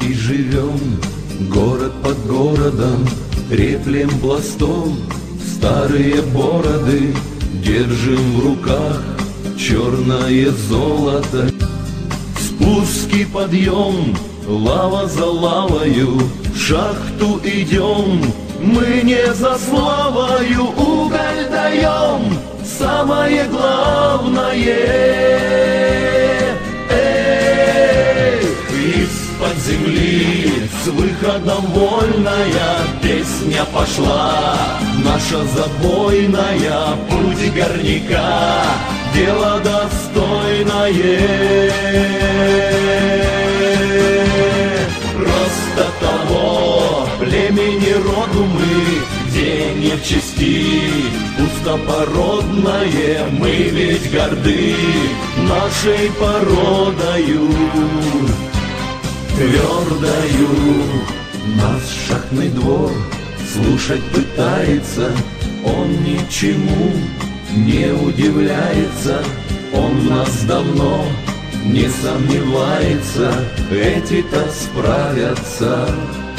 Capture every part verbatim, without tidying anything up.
и живем, город под городом, реплем пластом, старые бороды держим в руках, черное золото. Спуски, подъем, лава за лавою, в шахту идем, мы не за славою, уголь даем, самое главное. Эй, из-под земли с выходом вольная песня пошла, наша забойная, путь горняка, дело достойное. Просто того племени роду мы, где не в чести, пустопородное, мы ведь горды нашей породою твердою. Нас шахтный двор слушать пытается, он ничему не удивляется, он в нас давно не сомневается, эти-то справятся.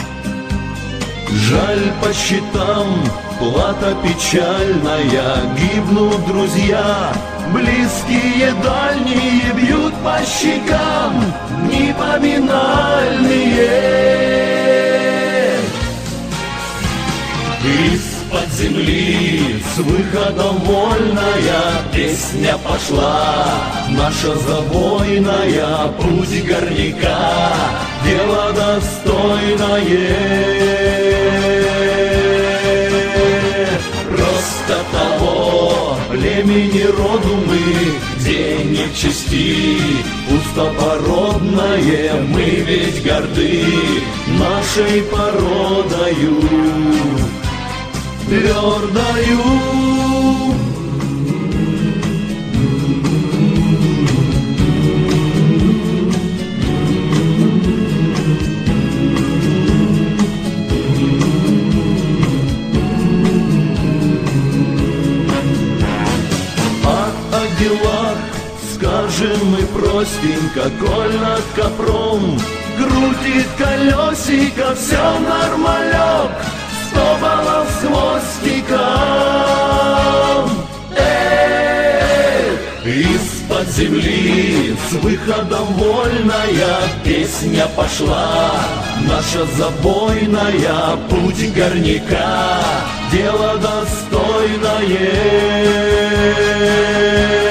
Жаль, по счетам плата печальная, гибнут друзья, близкие, дальние, бьют по щекам дни поминальные. Из-под земли с выходом вольная песня пошла, наша забойная, путь горняка, дело достойное. Просто того племени роду мы, где не в чести, пустопородное, мы ведь горды нашей породою твердою. Скажем мы простенько, коль над копром крутит колесико, все нормалек, сто баллов с хвостиком. Эй, из-под земли с выходом вольная песня пошла, наша забойная, путь горняка, дело достойное.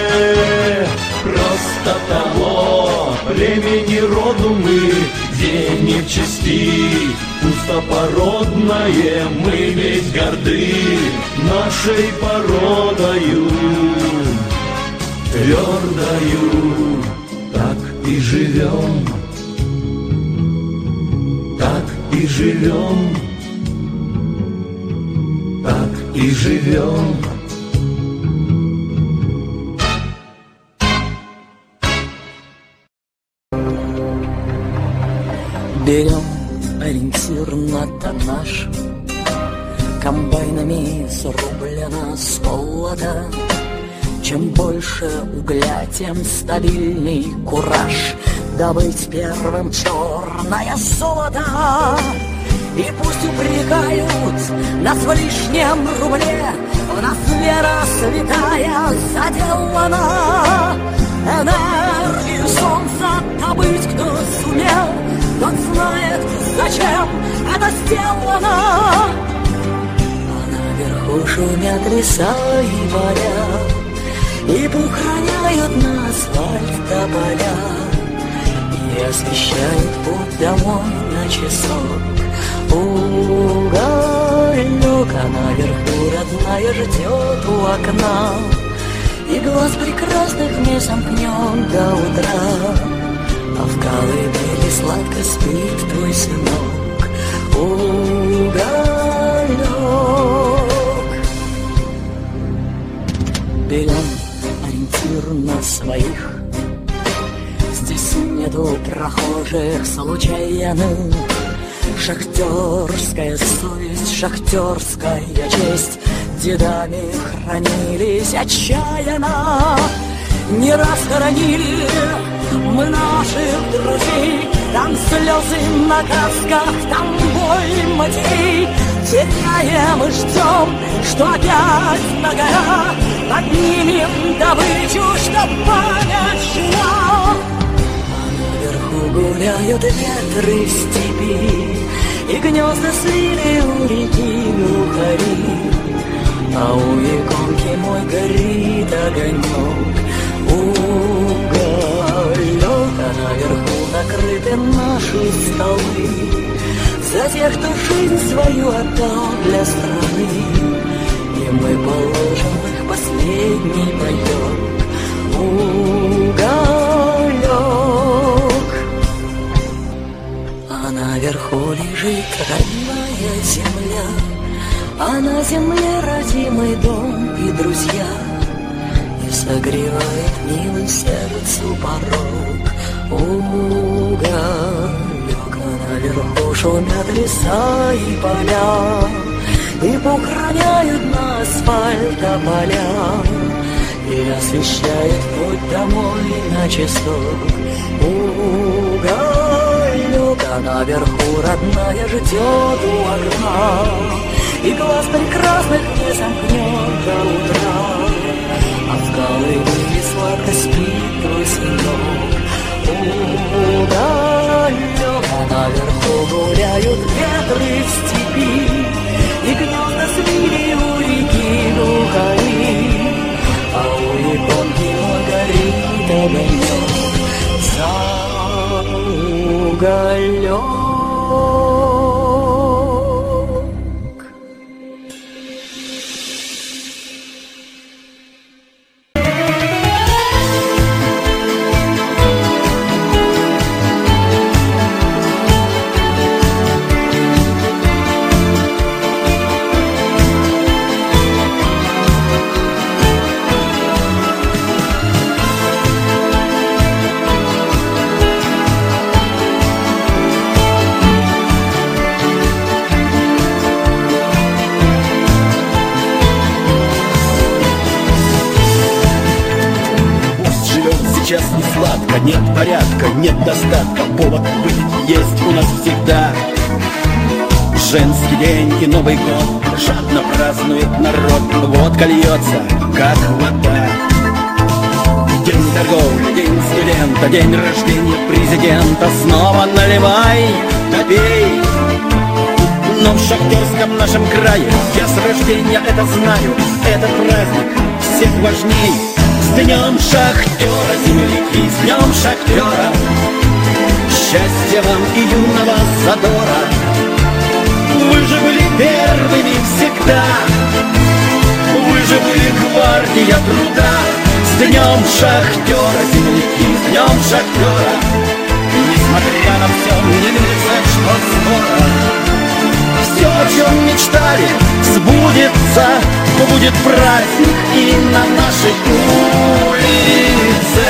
Просто того племени роду мы, где не в чести, пустопородное, мы ведь горды нашей породою твердою. Так и живем, так и живем, так и живем. Берем ориентир на тоннаж, комбайнами срублено золото. Чем больше угля, тем стабильней кураж добыть первым черное золото. И пусть упрекают нас в лишнем рубле, в нас вера святая заделана. Энергию солнца добыть кто сумел, тот знает, зачем это сделано. А наверху шумят леса и моря, и похороняют на асфальт тополя, и освещают путь домой на часок уголек. А наверху родная ждет у окна, и глаз прекрасных не сомкнет до утра. А в колыбели сладко спит твой сынок уголек. Берем ориентир на своих, здесь нету прохожих случайных. Шахтерская совесть, шахтерская честь дедами хранились отчаянно. Не раз хоронили мы наших друзей, Там слезы на красках, там боль матерей. Теряем и ждем, что опять на горах поднимем добычу, чтоб память жила. А наверху гуляют ветры в степи, и гнезда свили у реки глухари. А у иконки мой горит огонек, уголек. А наверху накрыты наши столы за тех, кто жизнь свою отдал для страны. И мы положим их последний паёк, уголек. А наверху лежит родная земля, а на земле родимый дом и друзья. И согревает милый сердцу порог, уголек. А наверху шумят леса и поля, и похороняют на асфальта поля, и освещает путь домой на часок, уголек. А наверху родная ждет у окна, и глаз прекрасных не сомкнет до утра. А в колыбели сладко спит трусенек, уголек. А наверху гуляют ветры в степи, и гнезда свили у реки глухари. А у иконки мой горит огонек за уголек. Сейчас не сладко, нет порядка, нет достатка, повод выпить есть у нас всегда. Женский день и Новый год жадно празднует народ, водка льется, как вода. День торговли, день студента, день рождения президента. Снова наливай, да пей. Но в шахтерском нашем крае я с рождения это знаю, этот праздник всех важней. С днем шахтера, земляки, с днем шахтера, счастья вам и юного задора. Вы же были первыми всегда, вы же были гвардия труда. С днем шахтера, земляки, с днем шахтера. Несмотря на все, не верится, что скоро все, о чем мечтали, сбудется. Будет праздник и на нашей улице.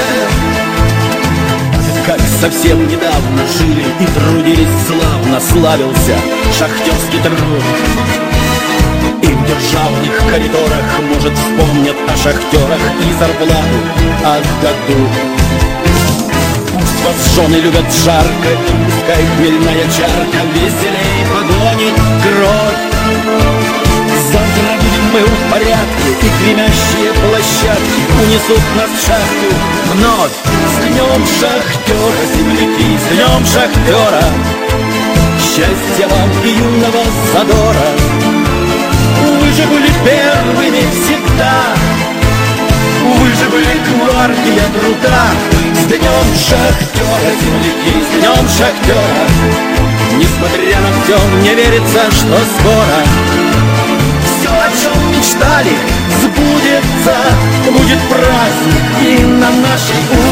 Как совсем недавно жили и трудились славно, славился шахтерский труд. И в державных коридорах, может, вспомнят о шахтерах и зарплату отдадут. Пусть вас жены любят жарко, и пускай хмельная чарка веселей погонит кровь. Завтра будем мы в порядке, и гремящие площадки унесут нас в шахту вновь. С днем шахтера, земляки, с днем шахтера, счастья вам и юного задора. Вы же были первыми всегда, вы же были гвардия труда. С днем шахтера, земляки, с днем шахтера. Несмотря на все, не верится, что скоро все, о чем мечтали, сбудется. Будет праздник и на нашей улице.